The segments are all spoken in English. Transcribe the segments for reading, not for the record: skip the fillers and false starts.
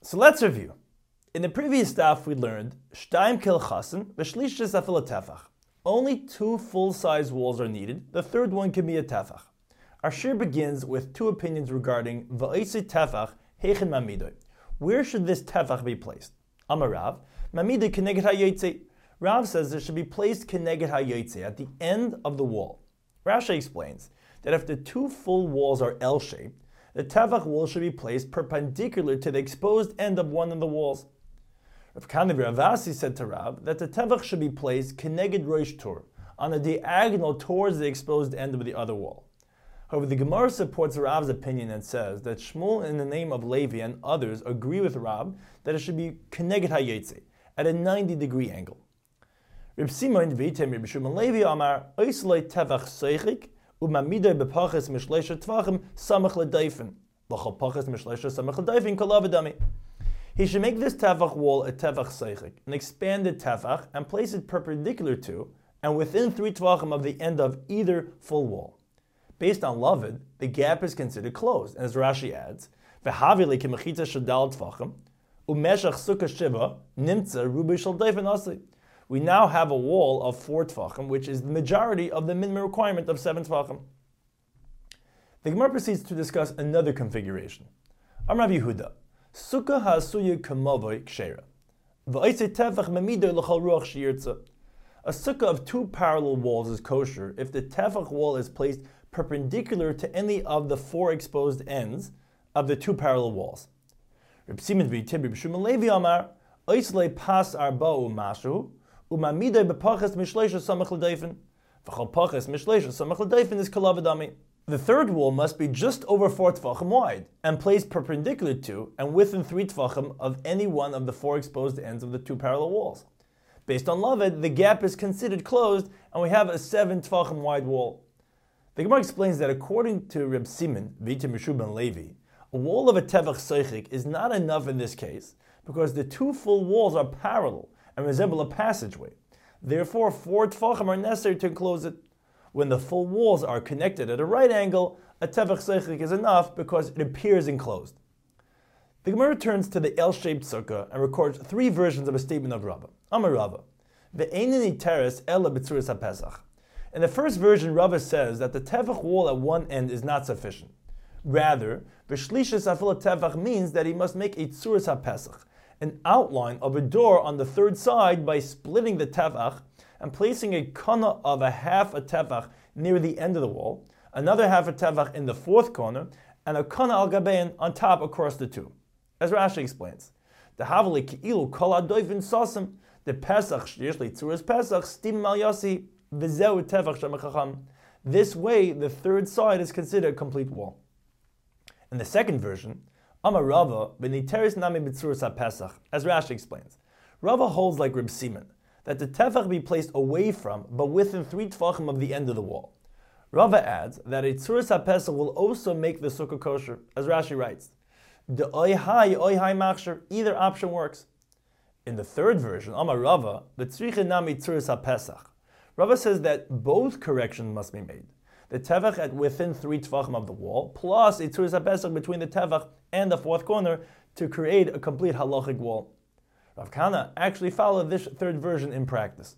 So let's review. In the previous daf we learned Shtaim Kil Chasen v'Shlishis Afil Tefach. Only 2 full-size walls are needed. The third one can be a tefach. Our shir begins with 2 opinions regarding Va'isi Tefach Heichen Mamidoy. Where should this tefach be placed? Amar Rav, Mamidoy Keneged HaYotze. Rav says it should be placed Keneged HaYotze at the end of the wall. Rashi explains that if the 2 full walls are L-shaped, the tefach wall should be placed perpendicular to the exposed end of one of the walls. Rav Kana Ravasi said to Rav that the tefach should be placed Keneged Rosh Tur, on a diagonal towards the exposed end of the other wall. However, the Gemara supports Rav's opinion and says that Shmuel, in the name of Levi, and others agree with Rav that it should be Keneged HaYotze, at a 90-degree angle. Reb Simon v'Item Reb Shimon Levi Amar Oislei Tefach Seichik u'Mamidoy b'Pachas Mishleisha Tvachim Samach L'Daifen L'Chol Pachas Mishleisha Samach L'Daifen Kol Avadami. He should make this tefach wall a tefach seichik, an expanded tefach, and place it perpendicular to and within 3 tvachim of the end of either full wall. Based on Lavid, the gap is considered closed, and as Rashi adds, "V'havili k'mechitza shadal tvachim u'meshach sukkah shiva nimtza rubi shel daifen asli." We now have a wall of 4 tvachim, which is the majority of the minimum requirement of 7 tvachim. The Gemara proceeds to discuss another configuration. Amar Rav Yehuda. Sukkah ha'asuya k'mavoi k'shera. V'oisei tefach mamidoy l'chol ruach she'yirtza. A sukkah of 2 parallel walls is kosher if the tefach wall is placed perpendicular to any of the 4 exposed ends of the 2 parallel walls. Reb Simon v'Yitim Reb Shimon Levi Amar Oislei pas arba'u mashu u'mamidoy b'pachas mishleisha samach l'daifen v'chol pachas mishleisha samach l'daifen is kol avadami. The third wall must be just over 4 tefachim wide and placed perpendicular to and within 3 tefachim of any one of the 4 exposed ends of the 2 parallel walls. Based on Lavid, the gap is considered closed and we have a 7 tefachim wide wall. The Gemara explains that according to Reb Simon, V'Item Reb Shimon Levi, a wall of a tefach seichik is not enough in this case because the 2 full walls are parallel and resemble a passageway. Therefore, 4 tefachim are necessary to enclose it. When the full walls are connected at a right angle, a tefach seichik is enough because it appears enclosed. The Gemara returns to the L-shaped sukkah and records 3 versions of a statement of Rava. Amar Rava, ve'einin teres ela b'tzuras haPesach. In the first version, Rava says that the tefach wall at one end is not sufficient. Rather, v'shlishis afil tefach means that he must make a tzuras haPesach, an outline of a door on the third side by splitting the tefach and placing a kana of a half a tefach near the end of the wall, another half a tefach in the 4th corner, and a kana al gabein on top across the 2. As Rashi explains, the havali ki'ilu kol adoivin sasim, the pesach shlishli tzuras pesach stim al yasi v'zeu tefach shemachacham. This way, the third side is considered a complete wall. In the second version, Amar Rava v'niteris nami b'tzuras haPesach, as Rashi explains, Rava holds like Reb Simon, that the tefach be placed away from, but within 3 tefachim of the end of the wall. Rava adds that a tzuras haPesach will also make the sukkah kosher, as Rashi writes, the oihai machshir, either option works. In the third version, Amar Rava, the tzricha nami tzuras haPesach, Rava says that both corrections must be made. The tefach at within 3 tefachim of the wall, plus a tzuras haPesach between the tefach and the 4th corner to create a complete halachic wall. Rav Kana actually followed this third version in practice.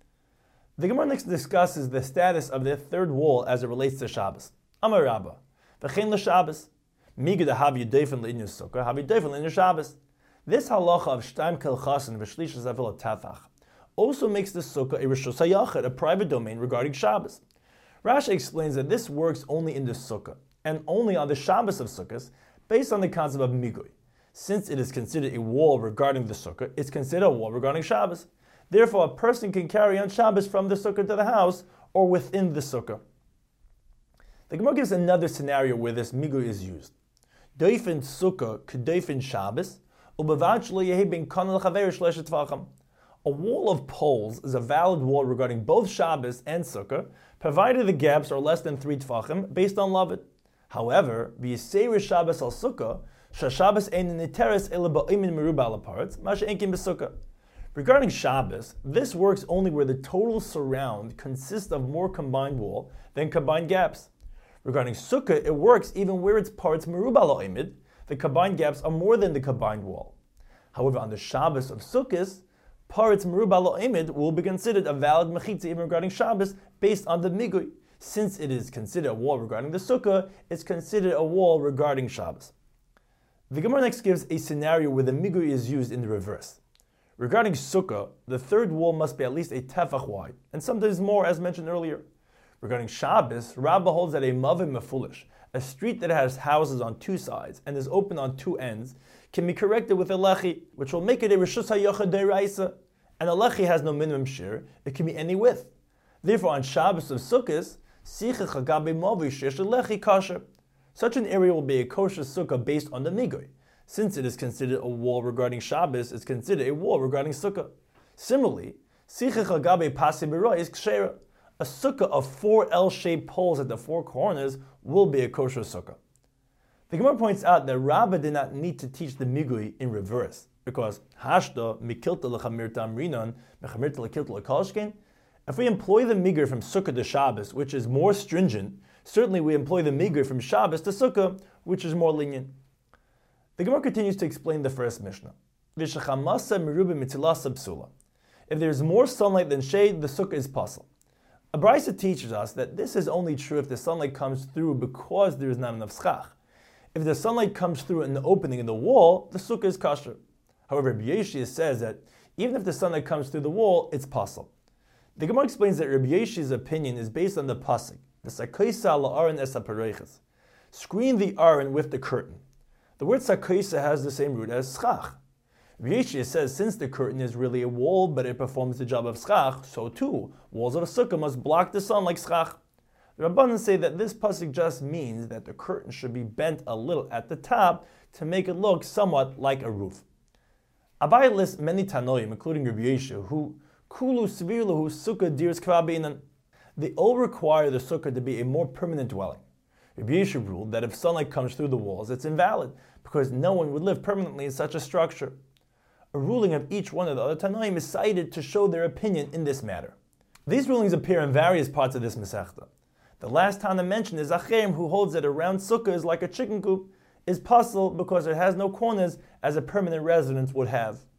The Gemara next discusses the status of the third wall as it relates to Shabbos. Amar Rabba, v'chein l'Shabbos, migu dehavi yudeifen l'inyu sukkah, havi yudeifen l'inyu Shabbos. This halacha of shtaim kil chasen v'shlishas avil tefach also makes the sukkah a reshus hayachid, a private domain regarding Shabbos. Rashi explains that this works only in the sukkah and only on the Shabbos of sukkahs, based on the concept of migui. Since it is considered a wall regarding the sukkah, it's considered a wall regarding Shabbos. Therefore, a person can carry on Shabbos from the sukkah to the house or within the sukkah. The Gemara gives another scenario where this migui is used. Doifen sukkah k'doifen Shabbos, u'bavad shlo yehi ben kana l'chaver shlesh tvachim. A wall of poles is a valid wall regarding both Shabbos and sukkah, provided the gaps are less than 3 tefachim, based on Lavid. However, v'yiseir Shabbos al sukkah, Shabbos ein niteres ela ba'imin meruba ala parts, masha enkin b'sukkah. Regarding Shabbos, this works only where the total surround consists of more combined wall than combined gaps. Regarding Sukkah, it works even where its parts meruba ala imid, the combined gaps are more than the combined wall. However, on the Shabbos of Sukkot, Paritz Meruba Lo Emid will be considered a valid mechitza even regarding Shabbos based on the Migui. Since it is considered a wall regarding the Sukkah, it's considered a wall regarding Shabbos. The Gemara next gives a scenario where the Migui is used in the reverse. Regarding Sukkah, the third wall must be at least a tefach wide, and sometimes more as mentioned earlier. Regarding Shabbos, Rabbah holds that a mavim mefulish, a street that has houses on two sides and is open on two ends, can be corrected with a lechi, which will make it a reshus hayochad deraisa. And a lechi has no minimum share; it can be any width. Therefore, on Shabbos of Sukkot, sichach hagabe mavish yesh lechi kosher. Such an area will be a kosher sukkah based on the migui. Since it is considered a wall regarding Shabbos, it's considered a wall regarding sukkah. Similarly, sichach hagabe pasi b'roy is kshera. A sukkah of 4 L-shaped poles at the 4 corners will be a kosher sukkah. The Gemara points out that Rabbah did not need to teach the migui in reverse, because hashda mikilta lechamirta amrinon mechamirta lekilta lekalshkin. If we employ the migui from sukkah to Shabbos, which is more stringent, certainly we employ the migui from Shabbos to sukkah, which is more lenient. The Gemara continues to explain the first Mishnah. V'shechamasa meruba mitzilasa psula. If there is more sunlight than shade, the sukkah is pasul. A brisa teaches us that this is only true if the sunlight comes through because there is not enough schach. If the sunlight comes through an opening in the wall, the sukkah is kosher. However, Rabbi Yeshua says that even if the sunlight comes through the wall, it's pasul. The Gemara explains that Rabbi Yeshua's opinion is based on the pasuk, the sakoisa la'aron es hapareiches. Screen the aron with the curtain. The word sakoisa has the same root as schach. Rabbi Yeshua says since the curtain is really a wall, but it performs the job of schach, so too, walls of a sukkah must block the sun like schach. The Rabbanan say that this pasuk just means that the curtain should be bent a little at the top to make it look somewhat like a roof. Abai lists many tanoim, including Rabbi Yeshua, who kulu svirlahu sukkah dirs kvabinan. They all require the sukkah to be a more permanent dwelling. Rabbi Yeshua ruled that if sunlight comes through the walls, it's invalid, because no one would live permanently in such a structure. A ruling of each one of the other Tanoim is cited to show their opinion in this matter. These rulings appear in various parts of this Masechta. The last Tana mentioned is Acherim, who holds that a round sukkah is like a chicken coop, is pasul because it has no corners as a permanent residence would have.